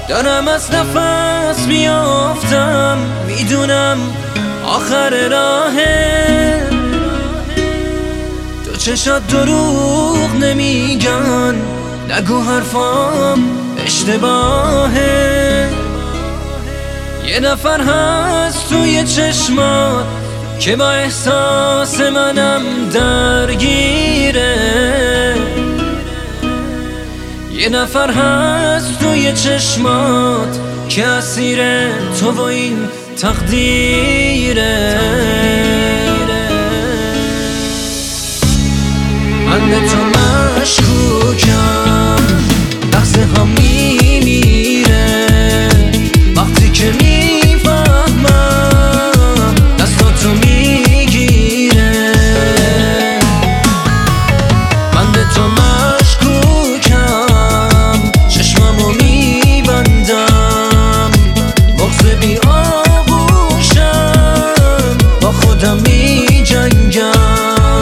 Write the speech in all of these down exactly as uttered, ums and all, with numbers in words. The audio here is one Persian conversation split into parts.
دارم از نفس میافتم، میدونم آخر راهه. تو چشات دروغ نمیگن، نگو حرفام اشتباهه. یه نفر هست توی چشمات که با احساس منم درگیره. یه نفر هست توی چشمات که اسیر تو و این تقدیره. من به تو مشکوکم، لحظه ها میمیره وقتی که میفهمم دستاتو میگیره. من به تو مشکوکم، چشمامو میبندم، مغز بی آغوشم، با خودم میجنگم.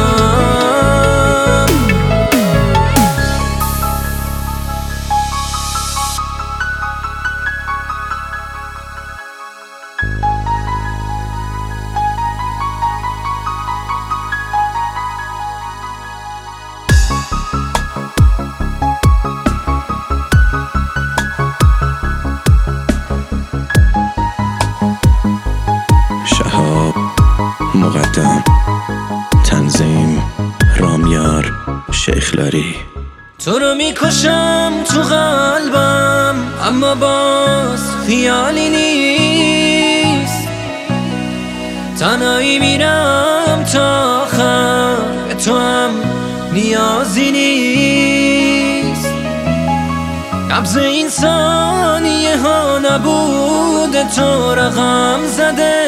شهاب مقدم، تنظیم رامیار شیخلاری. تو رو میکشم تو قلبم، اما باز خیالی نیست. تنهایی میرم تا آخر، به تو هم نیازی نیست. نبض این ثانیه ها نبوده، تو رقم زده.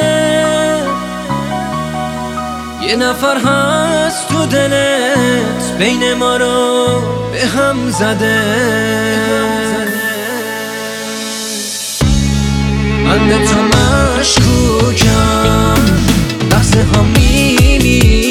یه نفر هست تو دلت، بین ما رو به هم زده. من به تو مشکوکم، لحظه ها میمیره